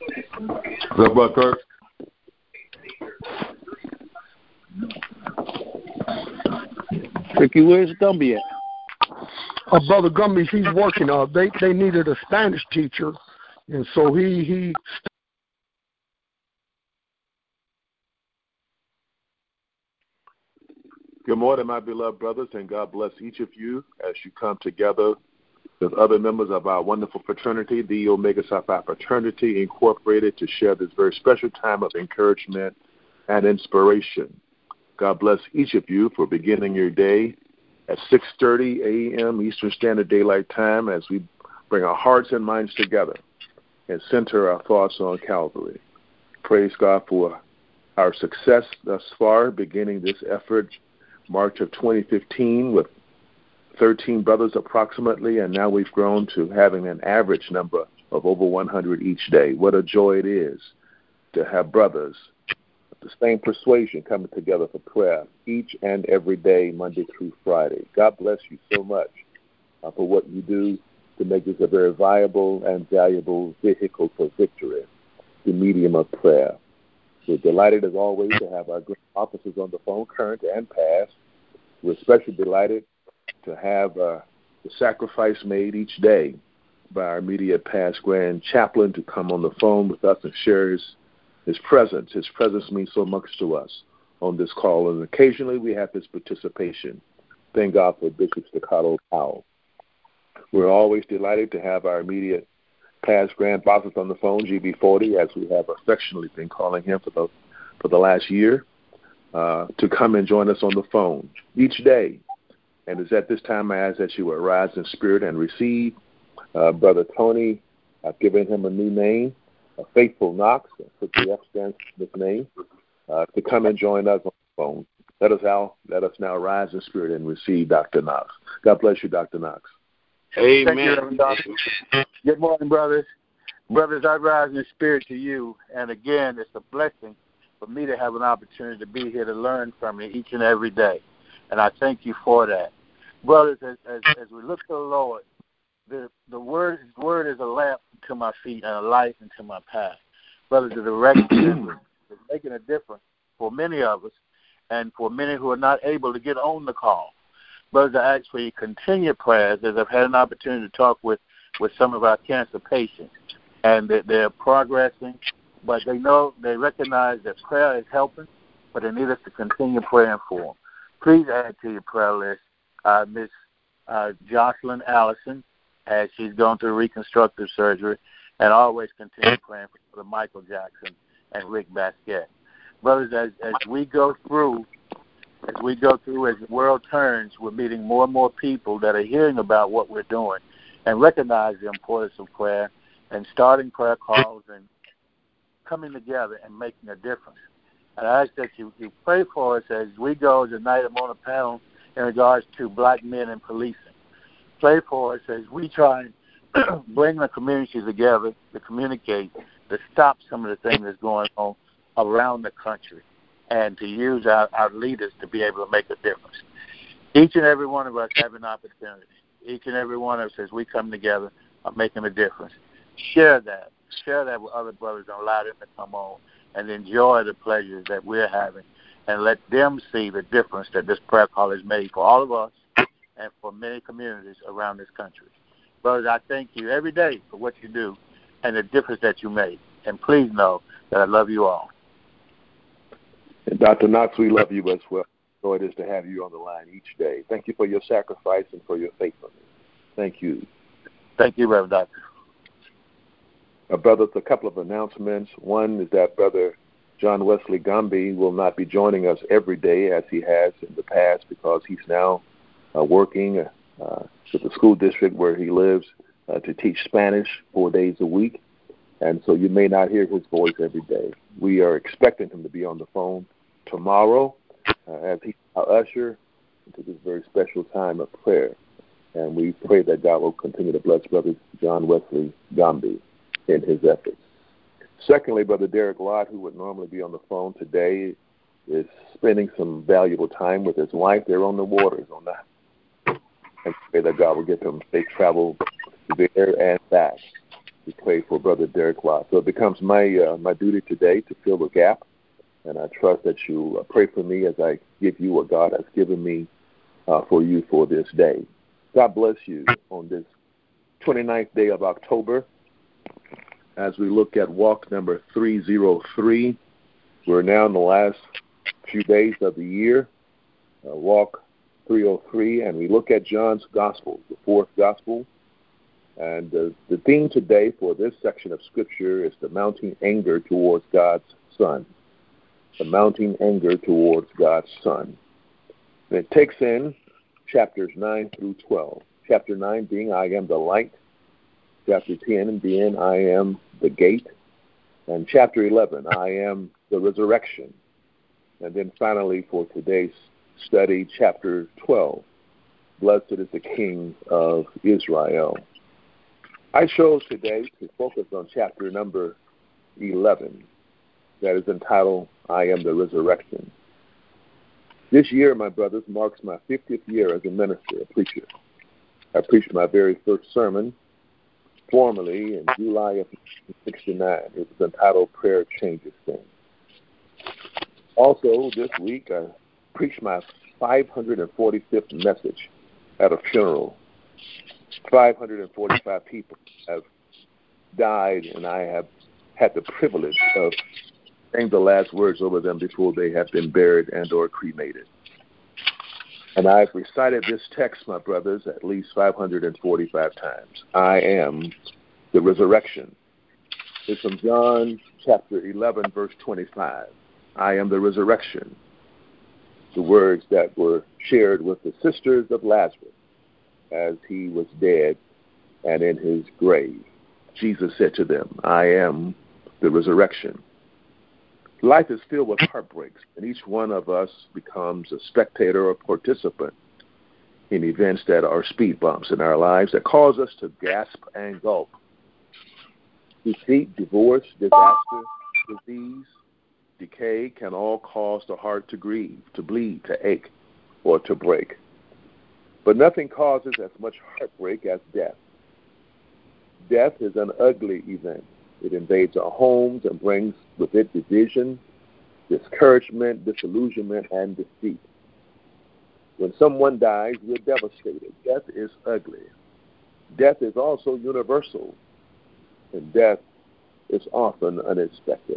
What's up, Brother Kirk? Ricky, where's Gumby at? Brother Gumby, he's working. They needed a Spanish teacher, and so he. Good morning, my beloved brothers, and God bless each of you as you come together with other members of our wonderful fraternity, the Omega Psi Phi Fraternity Incorporated, to share this very special time of encouragement and inspiration. God bless each of you for beginning your day at 6:30 a.m. Eastern Standard Daylight Time as we bring our hearts and minds together and center our thoughts on Calvary. Praise God for our success thus far, beginning this effort March of 2015 with 13 brothers approximately, and now we've grown to having an average number of over 100 each day. What a joy it is to have brothers the same persuasion coming together for prayer each and every day, Monday through Friday. God bless you so much for what you do to make this a very viable and valuable vehicle for victory, the medium of prayer. We're delighted, as always, to have our great officers on the phone, current and past. We're especially delighted to have the sacrifice made each day by our immediate past grand chaplain to come on the phone with us and share his presence. His presence means so much to us on this call, and occasionally we have his participation. Thank God for Bishop Staccato Powell. We're always delighted to have our immediate past grand bosses on the phone, GB40, as we have affectionately been calling him for the last year, to come and join us on the phone each day. And it's at this time I ask that you will rise in spirit and receive Brother Tony. I've given him a new name, Faithful Knox, put the F stands for his name, to come and join us on the phone. Let us now rise in spirit and receive Dr. Knox. God bless you, Dr. Knox. Amen. Thank you, good morning, brothers. Brothers, I rise in spirit to you. And again, it's a blessing for me to have an opportunity to be here to learn from you each and every day. And I thank you for that. Brothers, as we look to the Lord, the word is a lamp to my feet and a light into my path. Brothers, the direction is making a difference for many of us and for many who are not able to get on the call. Brothers, I ask for your continued prayers, as I've had an opportunity to talk with some of our cancer patients, and that they're progressing, but they recognize that prayer is helping, but they need us to continue praying for them. Please add to your prayer list Miss Jocelyn Allison, as she's going through reconstructive surgery, and always continue praying for Brother Michael Jackson and Rick Basquette. Brothers, as we go through, as the world turns, we're meeting more and more people that are hearing about what we're doing and recognize the importance of prayer and starting prayer calls and coming together and making a difference. And I ask that you pray for us as we go tonight. I'm on a panel in regards to black men and policing. Pray for us as we try and bring the community together to communicate, to stop some of the things that's going on around the country, and to use our leaders to be able to make a difference. Each and every one of us have an opportunity. Each and every one of us, as we come together, are making a difference. Share that with other brothers and allow them to come on and enjoy the pleasures that we're having, and let them see the difference that this prayer call has made for all of us and for many communities around this country. Brothers, I thank you every day for what you do and the difference that you make. And please know that I love you all. And Dr. Knox, we love you as well. So it is to have you on the line each day. Thank you for your sacrifice and for your faithfulness. Thank you. Thank you, Reverend Doctor. Brothers, a couple of announcements. One is that Brother John Wesley Gombe will not be joining us every day as he has in the past, because he's now working with the school district where he lives to teach Spanish 4 days a week. And so you may not hear his voice every day. We are expecting him to be on the phone tomorrow as he's our usher into this very special time of prayer. And we pray that God will continue to bless Brother John Wesley Gombe in his efforts. Secondly, Brother Derek Lott, who would normally be on the phone today, is spending some valuable time with his wife. They're on the waters on that. And pray that God will give them safe travel there and back. We pray for Brother Derek Watt. So it becomes my my duty today to fill the gap, and I trust that you pray for me as I give you what God has given me for you for this day. God bless you on this 29th day of October. As we look at walk number 303, we're now in the last few days of the year, walk 303, and we look at John's Gospel, the fourth Gospel. And the theme today for this section of Scripture is the mounting anger towards God's Son. The mounting anger towards God's Son. And it takes in chapters 9 through 12. Chapter 9 being, I am the light. Chapter 10 being, I am the gate. And chapter 11, I am the resurrection. And then finally for today's study, chapter 12, blessed is the King of Israel. I chose today to focus on chapter number 11, that is entitled, I am the resurrection. This year, my brothers, marks my 50th year as a minister, a preacher. I preached my very first sermon formally in July of 1969. It was entitled, Prayer Changes Things. Also, this week, I preached my 545th message at a funeral. 545 people have died, and I have had the privilege of saying the last words over them before they have been buried and or cremated. And I've recited this text, my brothers, at least 545 times. I am the resurrection. It's from John chapter 11, verse 25. I am the resurrection. The words that were shared with the sisters of Lazarus as he was dead and in his grave. Jesus said to them, I am the resurrection. Life is filled with heartbreaks, and each one of us becomes a spectator or participant in events that are speed bumps in our lives that cause us to gasp and gulp. Defeat, divorce, disaster, disease, decay can all cause the heart to grieve, to bleed, to ache, or to break. But nothing causes as much heartbreak as death. Death is an ugly event. It invades our homes and brings with it division, discouragement, disillusionment, and defeat. When someone dies, we're devastated. Death is ugly. Death is also universal, and death is often unexpected.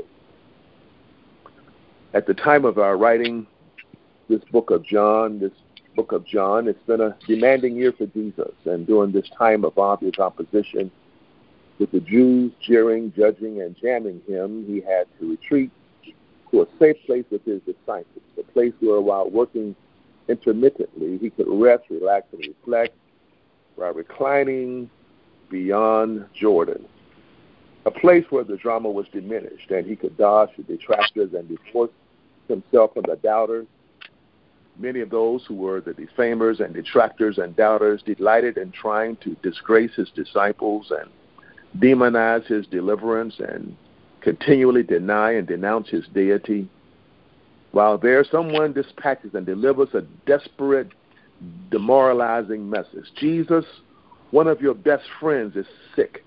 At the time of our writing this book of John, it's been a demanding year for Jesus, and during this time of obvious opposition, with the Jews jeering, judging, and jamming him, he had to retreat to a safe place with his disciples, a place where, while working intermittently, he could rest, relax, and reflect while reclining beyond Jordan, a place where the drama was diminished and he could dodge the detractors and divorce himself from the doubters. Many of those who were the defamers and detractors and doubters delighted in trying to disgrace his disciples and demonize his deliverance and continually deny and denounce his deity. While there, someone dispatches and delivers a desperate, demoralizing message. Jesus, one of your best friends, is sick.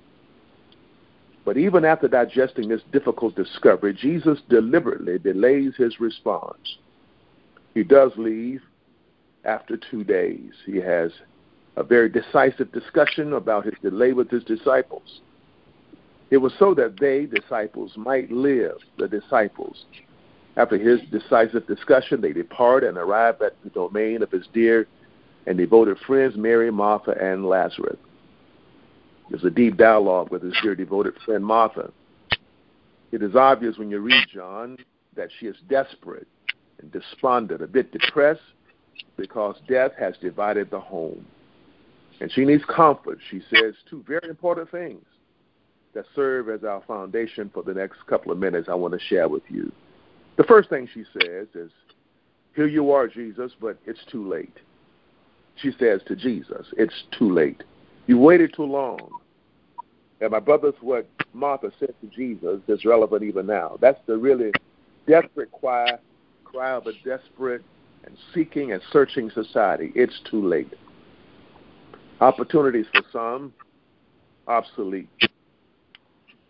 But even after digesting this difficult discovery, Jesus deliberately delays his response. He does leave after 2 days. He has a very decisive discussion about his delay with his disciples. It was so that they, disciples, might live, the disciples. After his decisive discussion, they depart and arrive at the domain of his dear and devoted friends, Mary, Martha, and Lazarus. There's a deep dialogue with his dear devoted friend, Martha. It is obvious when you read John that she is desperate and despondent, a bit depressed, because death has divided the home. And she needs comfort. She says two very important things that serve as our foundation for the next couple of minutes I want to share with you. The first thing she says is, here you are, Jesus, but it's too late. She says to Jesus, it's too late. You waited too long. And my brothers, what Martha said to Jesus is relevant even now. That's the really desperate cry of a desperate and seeking and searching society. It's too late. Opportunities for some, obsolete.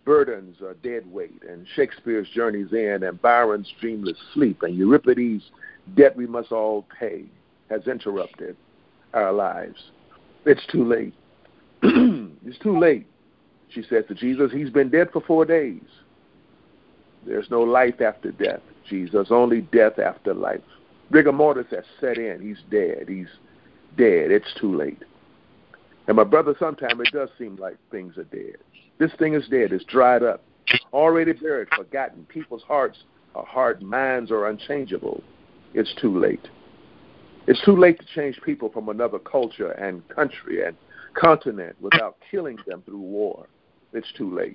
burdens are dead weight, and Shakespeare's journey's end, and Byron's dreamless sleep, and Euripides' debt we must all pay has interrupted our lives. It's too late. It's too late, she said to Jesus. He's been dead for 4 days. There's no life after death, Jesus, only death after life. Rigor mortis has set in. He's dead. He's dead. It's too late. And my brother, sometimes it does seem like things are dead. This thing is dead. It's dried up, already buried, forgotten. People's hearts are hard, minds are unchangeable. It's too late. It's too late to change people from another culture and country and continent without killing them through war. It's too late.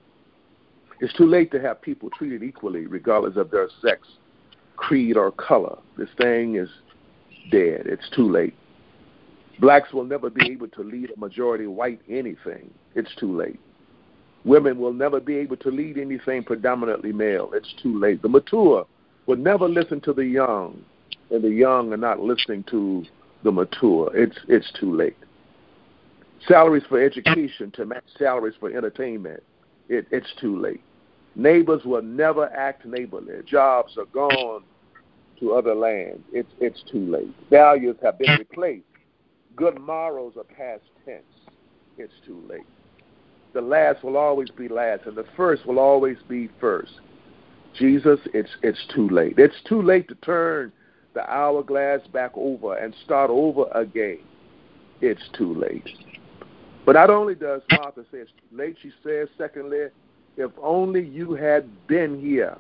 It's too late to have people treated equally regardless of their sex, creed, or color. This thing is dead. It's too late. Blacks will never be able to lead a majority white anything. It's too late. Women will never be able to lead anything predominantly male. It's too late. The mature will never listen to the young, and the young are not listening to the mature. It's too late. Salaries for education to match salaries for entertainment. It's too late. Neighbors will never act neighborly. Jobs are gone to other lands. It's too late. Values have been replaced. Good morals are past tense. It's too late. The last will always be last, and the first will always be first. Jesus, it's too late. It's too late to turn the hourglass back over and start over again. It's too late. But not only does Martha say it's too late, she says, secondly, if only you had been here.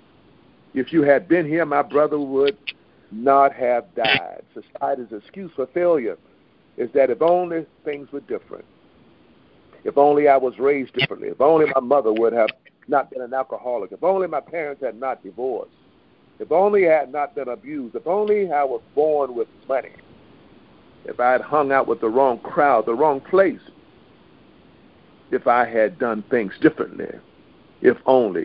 If you had been here, my brother would not have died. Society's excuse for failure is that if only things were different. If only I was raised differently. If only my mother would have not been an alcoholic. If only my parents had not divorced. If only I had not been abused. If only I was born with money. If I had hung out with the wrong crowd, the wrong place. If I had done things differently. If only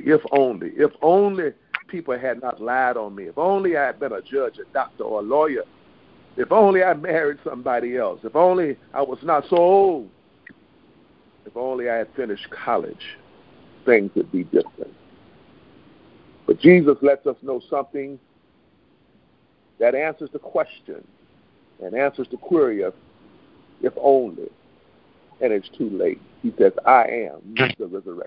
people had not lied on me. If only I had been a judge, a doctor, or a lawyer. If only I married somebody else. If only I was not so old. If only I had finished college, things would be different. But Jesus lets us know something that answers the question and answers the query of if only, and it's too late. He says, I am the resurrection.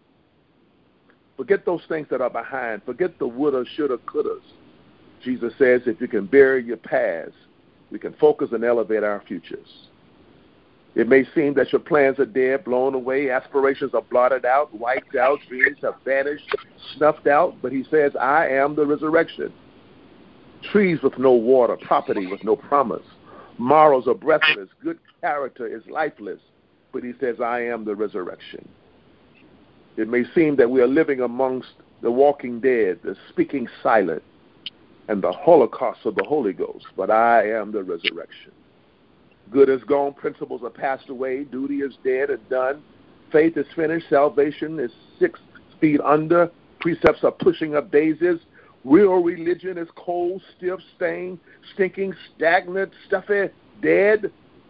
Forget those things that are behind. Forget the woulda, shoulda, couldas. Jesus says if you can bury your past, we can focus and elevate our futures. It may seem that your plans are dead, blown away, aspirations are blotted out, wiped out, dreams have vanished, snuffed out, but he says, I am the resurrection. Trees with no water, property with no promise, morals are breathless, good character is lifeless, but he says, I am the resurrection. It may seem that we are living amongst the walking dead, the speaking silent, and the holocaust of the Holy Ghost, but I am the resurrection. Good is gone, principles are passed away, duty is dead and done, faith is finished, salvation is 6 feet under, precepts are pushing up daisies, real religion is cold, stiff, stained, stinking, stagnant, stuffy, dead.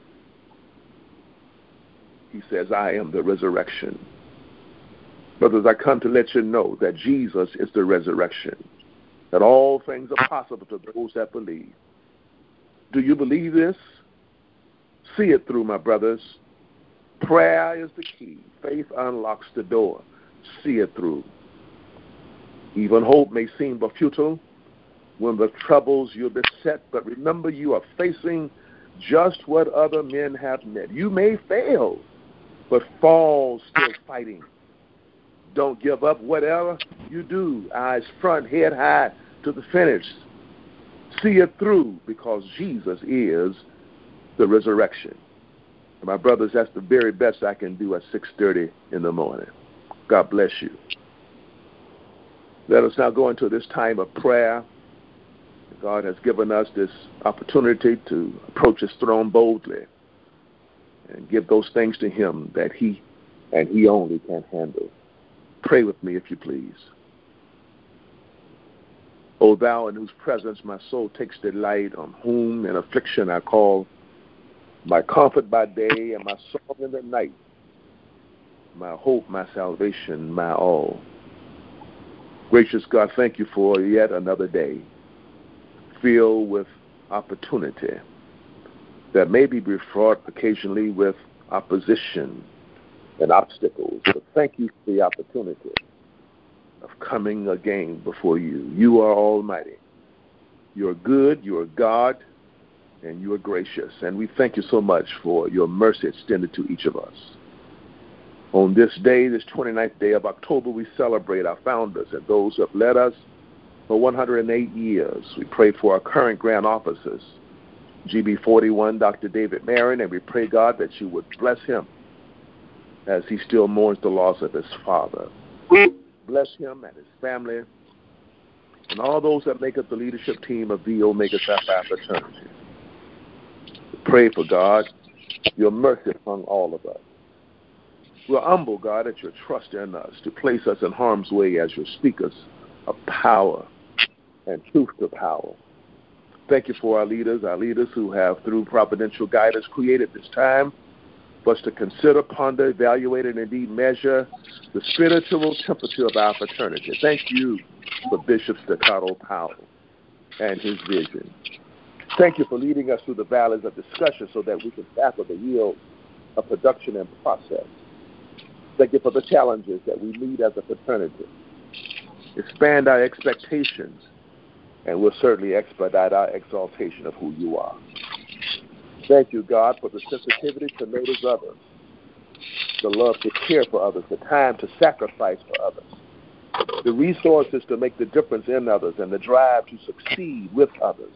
He says, I am the resurrection. Brothers, I come to let you know that Jesus is the resurrection, that all things are possible to those that believe. Do you believe this? See it through, my brothers. Prayer is the key. Faith unlocks the door. See it through. Even hope may seem but futile when the troubles you're beset, but remember you are facing just what other men have met. You may fail, but fall still fighting. Don't give up. Whatever you do, eyes front, head high to the finish. See it through because Jesus is the resurrection. And my brothers, that's the very best I can do at 6:30 in the morning. God bless you. Let us now go into this time of prayer. God has given us this opportunity to approach his throne boldly and give those things to him that he and he only can handle. Pray with me, if you please. O thou in whose presence my soul takes delight, on whom in affliction I call, my comfort by day and my song in the night. my hope, my salvation, my all. Gracious God, thank you for yet another day filled with opportunity that may be fraught occasionally with opposition and obstacles. But thank you for the opportunity of coming again before you. You are almighty. You are good, you are God, and you are gracious. And we thank you so much for your mercy extended to each of us. On this day, this 29th day of October, we celebrate our founders and those who have led us for 108 years. We pray for our current grand officers, GB 41, Dr. David Marion, and we pray, God, that you would bless him as he still mourns the loss of his father. Bless him and his family and all those that make up the leadership team of the Omega Psi Phi fraternity. We pray for, God, your mercy among all of us. We're humble, God, that you're trusting in us to place us in harm's way as your speakers of power and truth to power. Thank you for our leaders who have, through providential guidance, created this time for us to consider, ponder, evaluate, and indeed measure the spiritual temperature of our fraternity. Thank you for Bishop Staccato Powell and his vision. Thank you for leading us through the valleys of discussion so that we can tackle the yield of production and process. Thank you for the challenges that we meet as a fraternity. Expand our expectations, and we'll certainly expedite our exaltation of who you are. Thank you, God, for the sensitivity to notice others, the love to care for others, the time to sacrifice for others, the resources to make the difference in others, and the drive to succeed with others.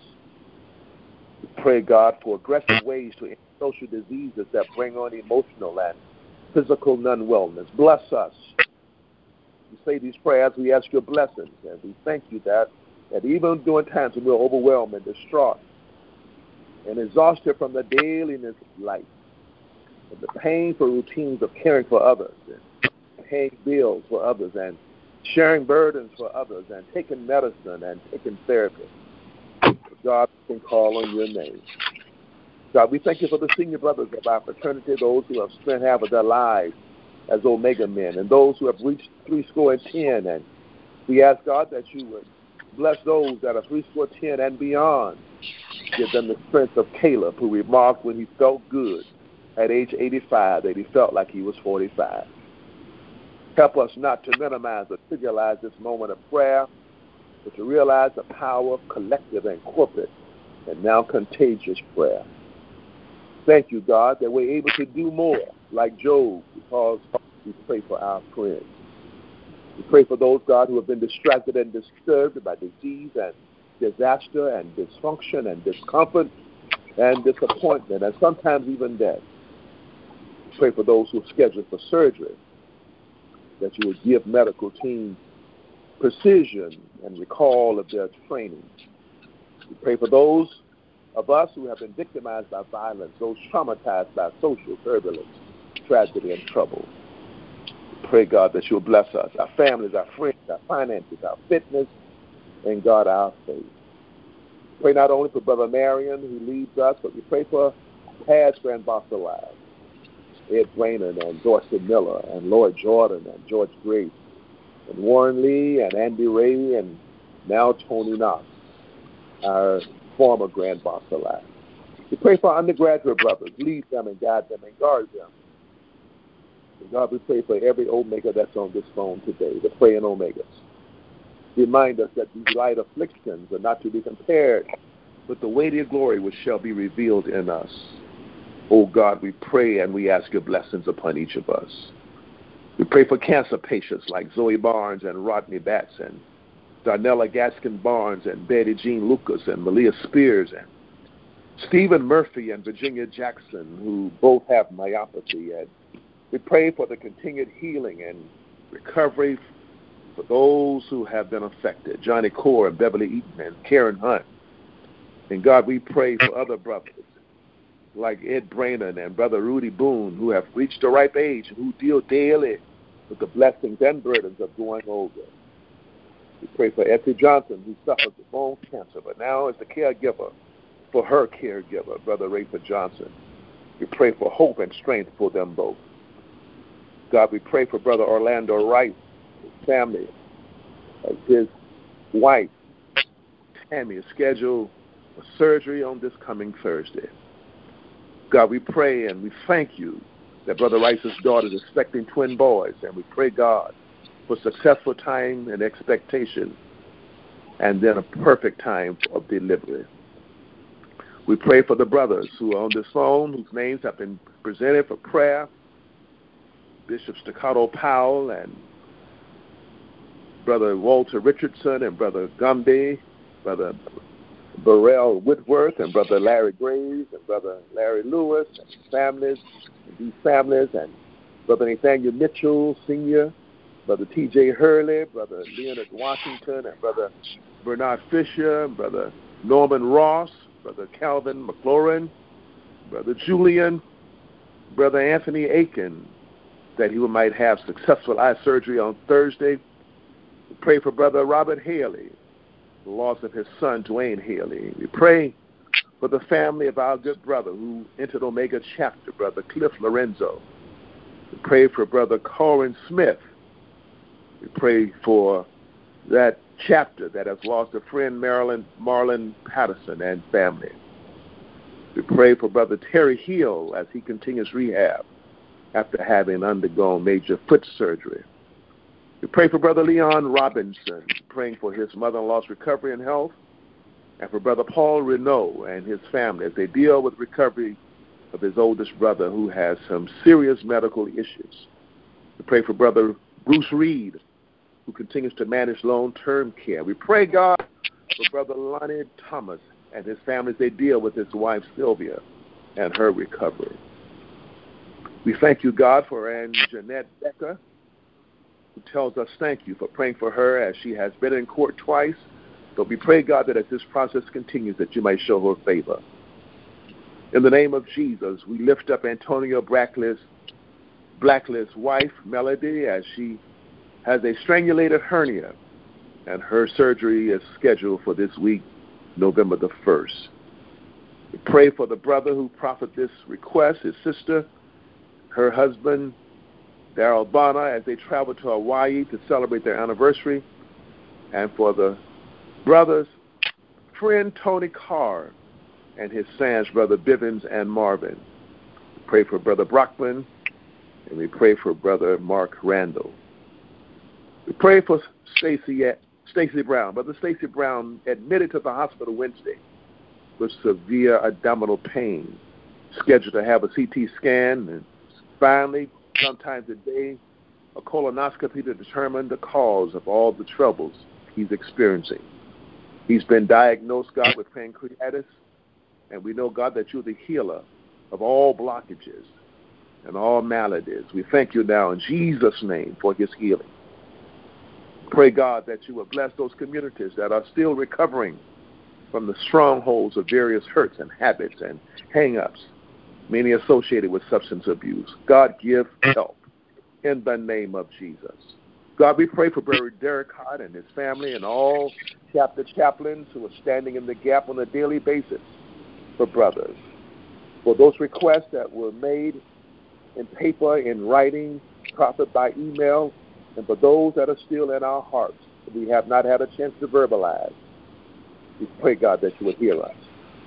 We pray, God, for aggressive ways to end social diseases that bring on emotional and physical non-wellness. Bless us. We say these prayers, we ask your blessings, and we thank you that even during times when we're overwhelmed and distraught and exhausted from the dailiness of life, and the painful routines of caring for others, and paying bills for others, and sharing burdens for others, and taking medicine and taking therapy, God, we can call on your name. God, we thank you for the senior brothers of our fraternity, those who have spent half of their lives as Omega men, and those who have reached 70. And we ask, God, that you would bless those that are 70 and beyond. Give them the strength of Caleb, who remarked when he felt good at age 85 that he felt like he was 45. Help us not to minimize or trivialize this moment of prayer, but to realize the power of collective and corporate and now contagious prayer. Thank you, God, that we're able to do more like Job because we pray for our friends. We pray for those, God, who have been distracted and disturbed by disease and disaster and dysfunction and discomfort and disappointment and sometimes even death. We pray for those who are scheduled for surgery, that you would give medical teams precision and recall of their training. We pray for those of us who have been victimized by violence, those traumatized by social turbulence, tragedy, and trouble. We pray, God, that you'll bless us, our families, our friends, our finances, our fitness, and, God, our faith. Pray not only for Brother Marion, who leads us, but we pray for past Grand Boss alive, Ed Brainerd and Dorsey Miller and Lloyd Jordan and George Grace and Warren Lee and Andy Ray and now Tony Knox, our former Grand Boss alive. We pray for our undergraduate brothers. Lead them and guide them and guard them. And God, we pray for every Omega that's on this phone today, the praying Omegas. Remind us that these light afflictions are not to be compared with the weighty glory which shall be revealed in us. Oh God, we pray and we ask your blessings upon each of us. We pray for cancer patients like Zoe Barnes and Rodney Batts and Darnella Gaskin Barnes and Betty Jean Lucas and Malia Spears and Stephen Murphy and Virginia Jackson, who both have myopathy. And we pray for the continued healing and recovery for those who have been affected, Johnny Core and Beverly Eaton and Karen Hunt. And God, we pray for other brothers like Ed Brainerd and Brother Rudy Boone, who have reached a ripe age and who deal daily with the blessings and burdens of going older. We pray for Effie Johnson, who suffered with bone cancer, but now is the caregiver for her caregiver, Brother Rayford Johnson. We pray for hope and strength for them both. God, we pray for Brother Orlando Wright, his family, as his wife, Tammy, is scheduled for surgery on this coming Thursday. God, we pray and we thank you that Brother Wright's daughter is expecting twin boys, and we pray, God, for successful time and expectation, and then a perfect time of delivery. We pray for the brothers who are on this phone, whose names have been presented for prayer, Bishop Staccato Powell and Brother Walter Richardson and Brother Gumby, Brother Burrell Whitworth and Brother Larry Graves and Brother Larry Lewis and these families, and Brother Nathaniel Mitchell Sr., Brother T.J. Hurley, Brother Leonard Washington and Brother Bernard Fisher, Brother Norman Ross, Brother Calvin McLaurin, Brother Julian, Brother Anthony Aiken, that he might have successful eye surgery on Thursday. We pray for Brother Robert Haley, the loss of his son, Dwayne Haley. We pray for the family of our good brother who entered Omega chapter, Brother Cliff Lorenzo. We pray for Brother Corin Smith. We pray for that chapter that has lost a friend, Marlon Patterson, and family. We pray for Brother Terry Hill as he continues rehab after having undergone major foot surgery. We pray for Brother Leon Robinson, praying for his mother-in-law's recovery and health, and for Brother Paul Renault and his family as they deal with recovery of his oldest brother who has some serious medical issues. We pray for Brother Bruce Reed, who continues to manage long-term care. We pray, God, for Brother Lonnie Thomas and his family as they deal with his wife, Sylvia, and her recovery. We thank you, God, for Ann Jeanette Becker, who tells us thank you for praying for her as she has been in court twice. But we pray, God, that as this process continues, that you might show her favor. In the name of Jesus, we lift up Antonio Blacklist's wife, Melody, as she has a strangulated hernia, and her surgery is scheduled for this week, November the 1st. We pray for the brother who proffered this request, his sister, her husband, Darrell Bonner, as they travel to Hawaii to celebrate their anniversary, and for the brothers, friend Tony Carr and his sons, Brother Bivens and Marvin. We pray for Brother Brockman, and we pray for Brother Mark Randall. We pray for Stacy Brown. Brother Stacy Brown admitted to the hospital Wednesday with severe abdominal pain, scheduled to have a CT scan, and finally, sometimes a day, a colonoscopy to determine the cause of all the troubles he's experiencing. He's been diagnosed, God, with pancreatitis, and we know, God, that you're the healer of all blockages and all maladies. We thank you now in Jesus' name for his healing. Pray, God, that you will bless those communities that are still recovering from the strongholds of various hurts and habits and hang-ups, many associated with substance abuse. God, give help in the name of Jesus. God, we pray for Brother Derek Hart and his family and all chapter chaplains who are standing in the gap on a daily basis for brothers. For those requests that were made in paper, in writing, prophet by email, and for those that are still in our hearts, we have not had a chance to verbalize, we pray, God, that you would hear us.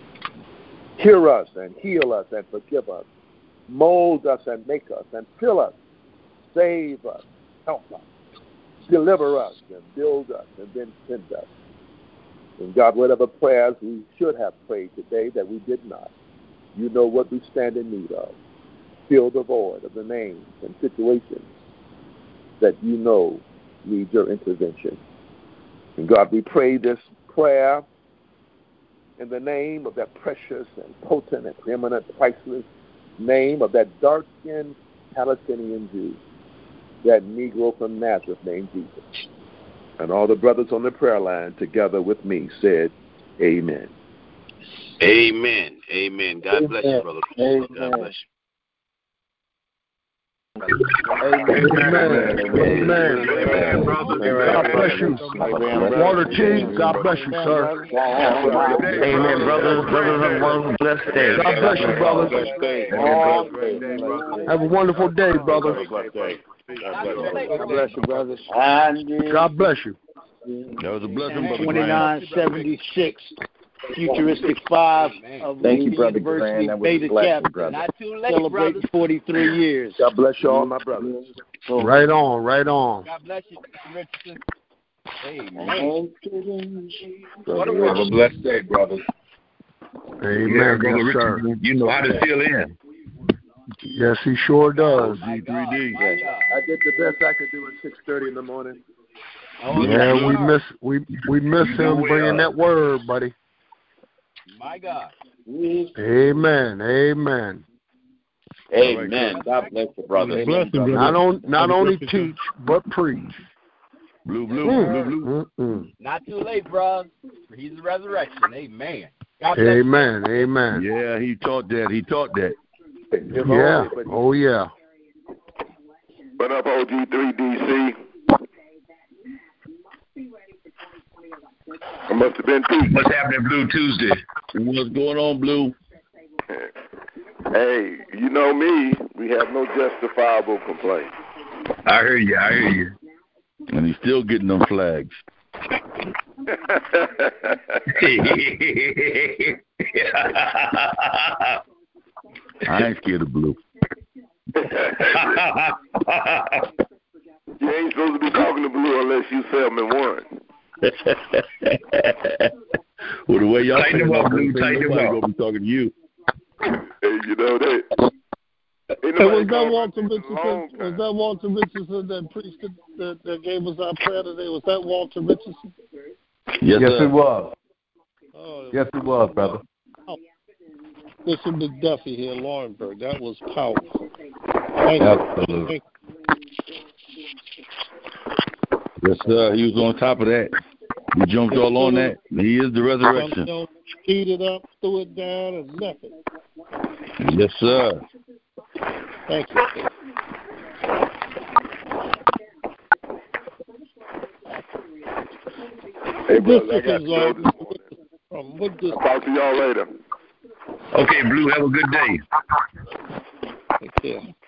Hear us and heal us and forgive us. Mold us and make us and fill us. Save us. Help us. Deliver us and build us and then send us. And God, whatever prayers we should have prayed today that we did not, you know what we stand in need of. Fill the void of the names and situations that you know need your intervention. And God, we pray this prayer in the name of that precious and potent and preeminent, priceless name of that dark-skinned Palestinian Jew, that Negro from Nazareth named Jesus. And all the brothers on the prayer line together with me said, amen. Amen. Amen. God bless you, brother. Amen. God bless you. Amen. God bless you. Water Tea, God bless you, sir. Amen, brothers. Brothers, have one blessed day. God bless you, brothers. Have a wonderful day, brothers. God bless you, brothers. God bless you. That was a blessing, brother. 2976, Futuristic 5 of the University Beta Chapter. Not too late, Celebrating 43 years. God bless you all, my brothers. Right on, right on. God bless you, Mr. Richardson. Amen. Have a blessed day, brothers. Amen, Brother yes, sir. Richard, you know how to fill in. Yes, he sure does. G3D. I did the best I could do at 6:30 in the morning. Yeah, we miss him bringing that word, buddy. My God. Amen. Amen. Amen. God bless you, brother. Not only teach, but preach. Blue. Not too late, bro. He's the resurrection. Amen. Amen. Amen. Yeah, he taught that. Yeah. Oh, yeah. What up, OG3DC? I must have been peaked. What's happening, Blue Tuesday? What's going on, Blue? Hey, you know me. We have no justifiable complaints. I hear you. And he's still getting them flags. I ain't scared of Blue. You ain't supposed to be talking to Blue unless you sell me one. Well, the way y'all tighten him up, Blue. Tighten him up. Gonna be talking to you. Hey, you know that. Hey, was that Walter Richardson? Was that Walter Richardson that preached that gave us our prayer today? Was that Walter Richardson? Yes, it was. Oh, Yes, it was, brother. Bishop McDuffie here in Laurinburg. That was powerful. Absolutely. Yes, sir. He was on top of that. We jumped all on that. He is the resurrection. Speed it up, threw it down, and left it. Yes, sir. Thank you. Hey, brother, I got to go this morning. I'll talk to y'all later. Okay, Blue, have a good day. Take care.